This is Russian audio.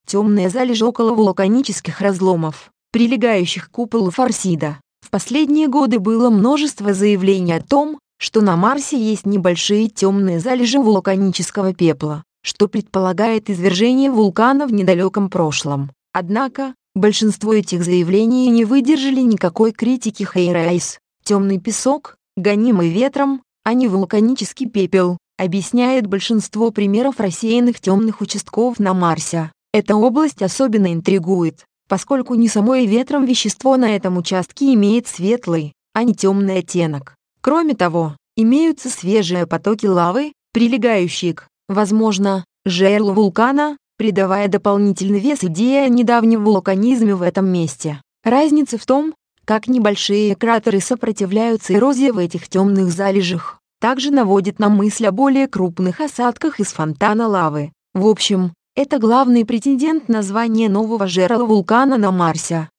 темные залежи около вулканических разломов, прилегающих к куполу Фарсида. В последние годы было множество заявлений о том, что на Марсе есть небольшие темные залежи вулканического пепла, что предполагает извержение вулкана в недалеком прошлом. Однако, большинство этих заявлений не выдержали никакой критики Хейрайс. Темный песок, гонимый ветром, а не вулканический пепел, объясняет большинство примеров рассеянных темных участков на Марсе. Эта область особенно интригует, поскольку не само и ветром вещество на этом участке имеет светлый, а не темный оттенок. Кроме того, имеются свежие потоки лавы, прилегающие к, возможно, жерлу вулкана, придавая дополнительный вес идее о недавнем вулканизме в этом месте. Разница в том, как небольшие кратеры сопротивляются эрозии в этих темных залежах, также наводит на мысль о более крупных осадках из фонтана лавы. В общем, это главный претендент на звание нового жерла вулкана на Марсе.